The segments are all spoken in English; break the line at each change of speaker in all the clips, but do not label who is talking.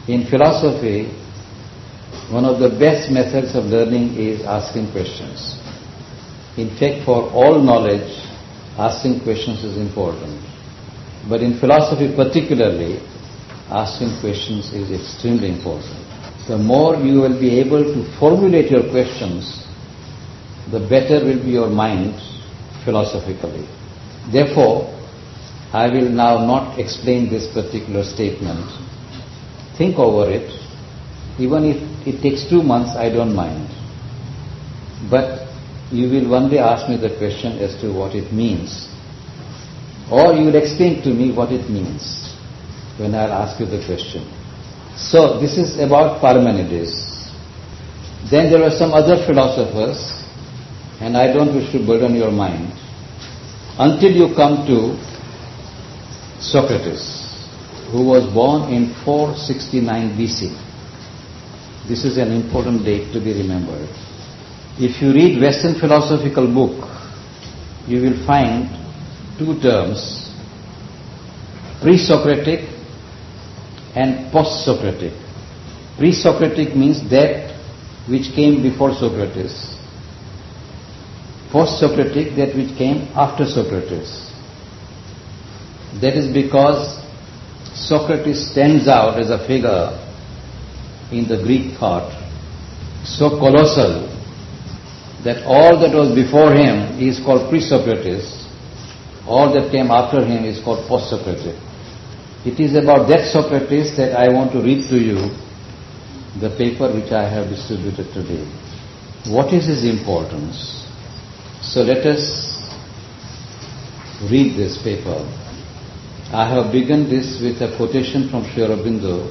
In philosophy, one of the best methods of learning is asking questions. In fact, for all knowledge, asking questions is important. But in philosophy particularly, asking questions is extremely important. The more you will be able to formulate your questions, the better will be your mind philosophically. Therefore, I will now not explain this particular statement. Think over it. Even if it takes 2 months, I don't mind. But you will one day ask me the question as to what it means. Or you will explain to me what it means when I'll ask you the question. So this is about Parmenides. Then there are some other philosophers, and I don't wish to burden your mind, until you come to Socrates, who was born in 469 BC. This is an important date to be remembered. If you read Western philosophical book, you will find 2 terms, pre-Socratic and post-Socratic. Pre-Socratic means that which came before Socrates. Post-Socratic, that which came after Socrates. That is because Socrates stands out as a figure in the Greek thought so colossal that all that was before him is called pre-Socrates, all that came after him is called post-Socratic. It is about that Socrates that I want to read to you the paper which I have distributed today. What is his importance? So let us read this paper. I have begun this with a quotation from Sri Aurobindo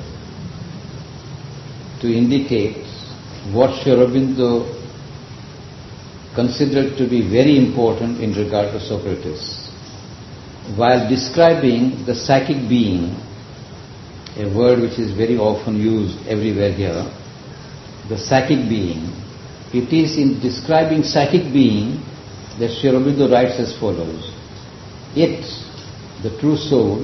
to indicate what Sri Aurobindo considered to be very important in regard to Socrates. While describing the psychic being, a word which is very often used everywhere here, the psychic being, it is in describing psychic being that Sri Aurobindo writes as follows: It, the true soul,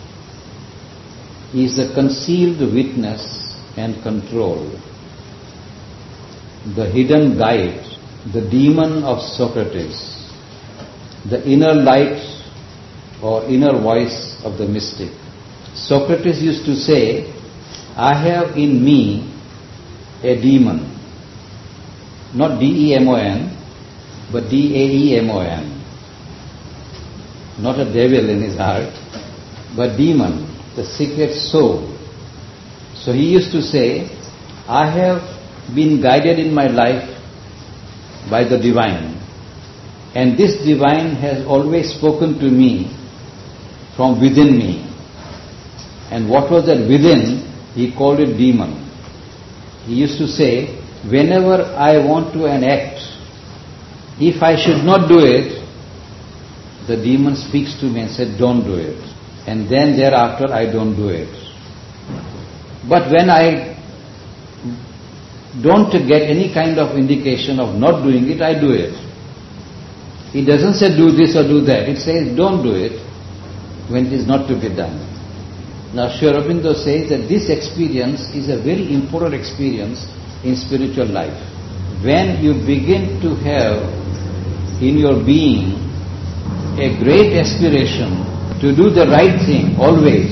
is the concealed witness and control, the hidden guide, the demon of Socrates, the inner light or inner voice of the mystic. Socrates used to say, I have in me a demon, not D-E-M-O-N, but D-A-E-M-O-N. Not a devil in his heart, but demon, the secret soul. So he used to say, I have been guided in my life by the divine, and this divine has always spoken to me from within me. And what was that within? He called it demon. He used to say, whenever I want to enact, if I should not do it, the demon speaks to me and said, don't do it. And then thereafter I don't do it. But when I don't get any kind of indication of not doing it, I do it. It doesn't say do this or do that. It says don't do it when it is not to be done. Now Sri Aurobindo says that this experience is a very important experience in spiritual life. When you begin to have in your being a great aspiration to do the right thing always,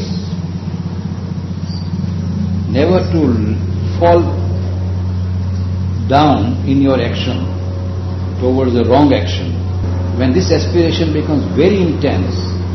never to fall down in your action towards the wrong action. When this aspiration becomes very intense,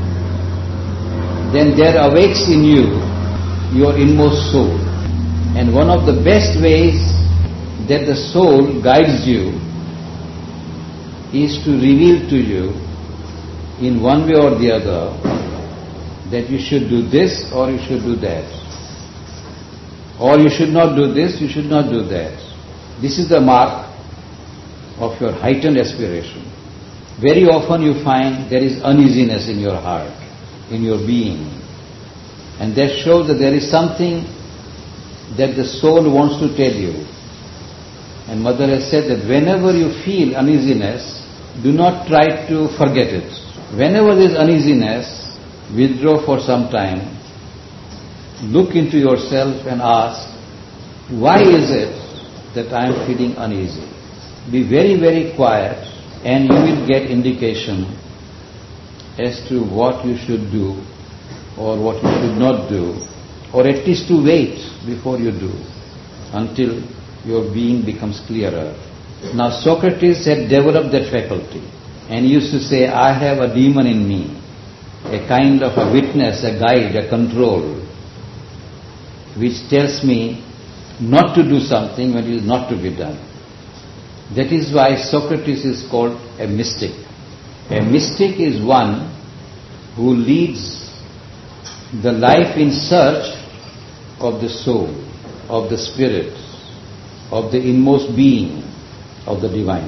then there awakes in you your inmost soul. And one of the best ways that the soul guides you is to reveal to you in one way or the other that you should do this or you should do that. Or you should not do this, you should not do that. This is the mark of your heightened aspiration. Very often you find there is uneasiness in your heart, in your being. And that shows that there is something that the soul wants to tell you. And Mother has said that whenever you feel uneasiness, do not try to forget it. Whenever there is uneasiness, withdraw for some time look into yourself and ask, why is it that I am feeling uneasy? Be very, very quiet, and you will get indication as to what you should do or what you should not do, or at least to wait before you do until your being becomes clearer. Now Socrates had developed that faculty, and he used to say, I have a demon in me, a kind of a witness, a guide, a control, which tells me not to do something when it is not to be done. That is why Socrates is called a mystic. A mystic is one who leads the life in search of the soul, of the spirit, of the inmost being, of the divine.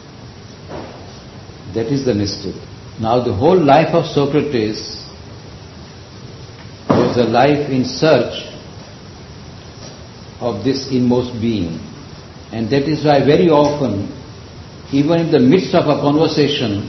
That is the mystic. Now the whole life of Socrates was a life in search of this inmost being. And that is why very often, even in the midst of a conversation,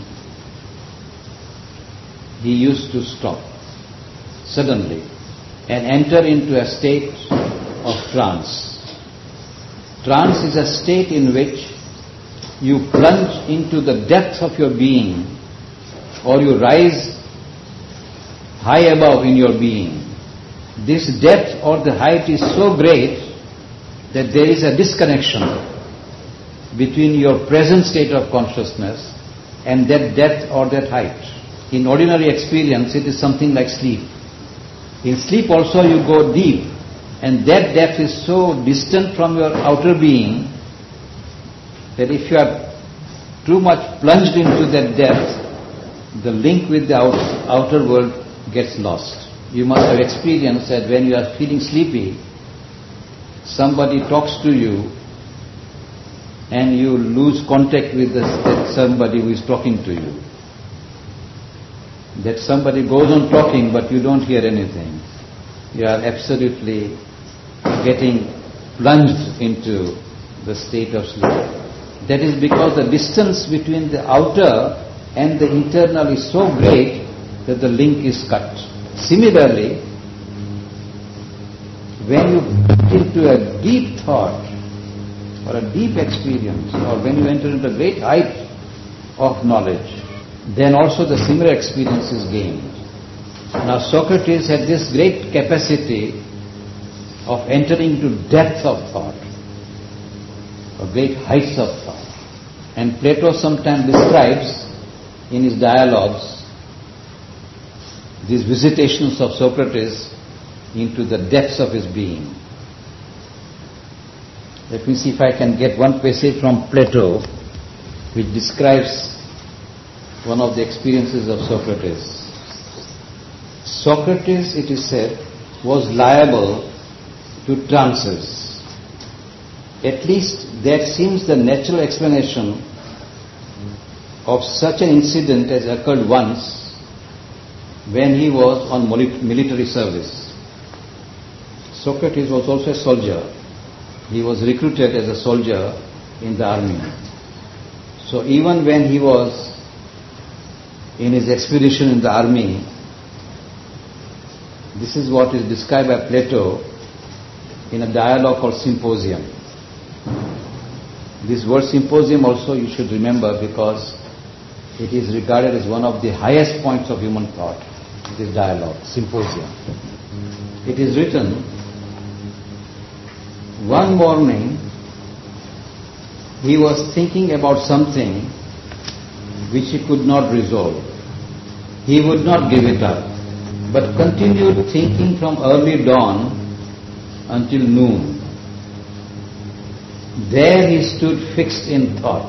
he used to stop suddenly and enter into a state of trance. Trance is a state in which you plunge into the depths of your being, or you rise high above in your being. This depth or the height is so great that there is a disconnection between your present state of consciousness and that depth or that height. In ordinary experience, it is something like sleep. In sleep also you go deep, and that depth is so distant from your outer being that if you are too much plunged into that depth, the link with the outer world gets lost. You must have experienced that when you are feeling sleepy, somebody talks to you and you lose contact with that somebody who is talking to you. That somebody goes on talking but you don't hear anything. You are absolutely getting plunged into the state of sleep. That is because the distance between the outer and the internal is so great that the link is cut. Similarly, when you get into a deep thought or a deep experience, or when you enter into a great height of knowledge, then also the similar experience is gained. Now Socrates had this great capacity of entering into depth of thought, or great heights of thought. And Plato sometimes describes in his dialogues these visitations of Socrates into the depths of his being. Let me see if I can get one passage from Plato which describes one of the experiences of Socrates. Socrates, it is said, was liable to trances. At least that seems the natural explanation of such an incident as occurred once when he was on military service. Socrates was also a soldier. He was recruited as a soldier in the army. So even when he was in his expedition in the army, this is what is described by Plato in a dialogue called Symposium. This word symposium also you should remember, because it is regarded as one of the highest points of human thought, this dialogue, symposium. It is written, one morning he was thinking about something which he could not resolve. He would not give it up, but continued thinking from early dawn until noon. There he stood fixed in thought,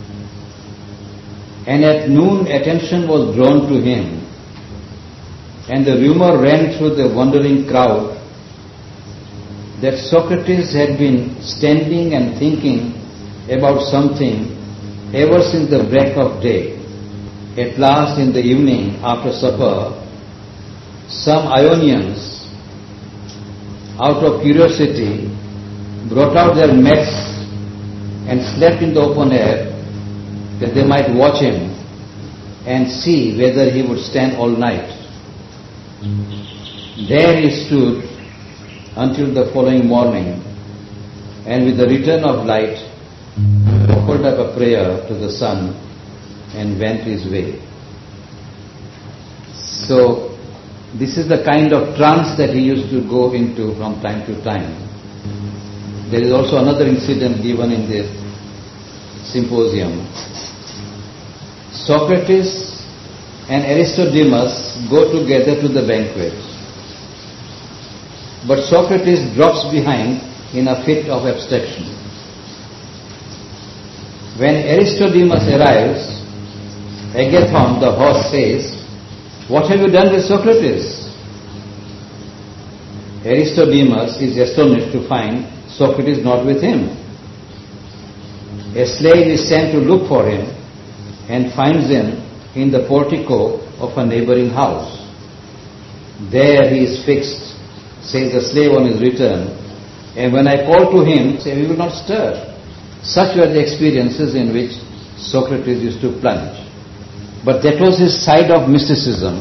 and at noon attention was drawn to him, and the rumor ran through the wondering crowd that Socrates had been standing and thinking about something ever since the break of day. At last, in the evening, after supper, some Ionians, out of curiosity, brought out their mats and slept in the open air, that they might watch him and see whether he would stand all night. There he stood until the following morning, and with the return of light, offered up a prayer to the sun and went his way. So, this is the kind of trance that he used to go into from time to time. There is also another incident given in the symposium. Socrates and Aristodemus go together to the banquet. But Socrates drops behind in a fit of abstraction. When Aristodemus arrives, Agathon, the horse, says, "What have you done with Socrates?" Aristodemus is astonished to find Socrates not with him. A slave is sent to look for him and finds him in the portico of a neighboring house. There he is fixed, says the slave on his return, and when I call to him, say, he will not stir. Such were the experiences in which Socrates used to plunge. But that was his side of mysticism.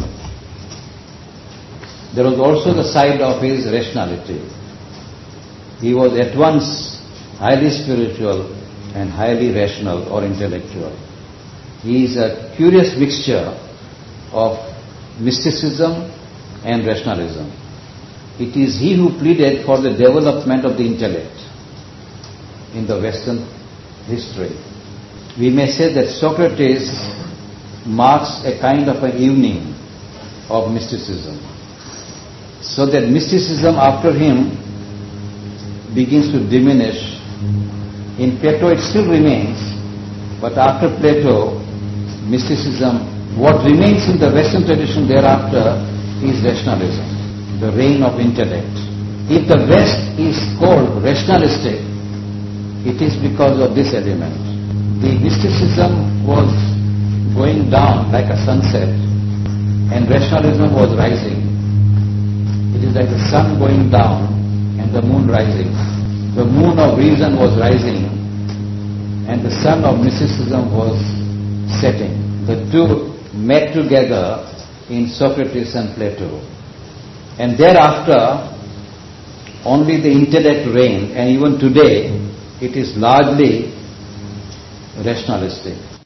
There was also the side of his rationality. He was at once highly spiritual and highly rational or intellectual. He is a curious mixture of mysticism and rationalism. It is he who pleaded for the development of the intellect in the Western history. We may say that Socrates marks a kind of an evening of mysticism, so that mysticism after him begins to diminish. In Plato it still remains, but after Plato, mysticism, what remains in the Western tradition thereafter is rationalism, the reign of intellect. If the West is called rationalistic, it is because of this element. The mysticism was going down like a sunset, and rationalism was rising. It is like the sun going down and the moon rising. The moon of reason was rising, and the sun of mysticism was setting. The two met together in Socrates and Plato. And thereafter, only the intellect reigned, and even today, it is largely rationalistic.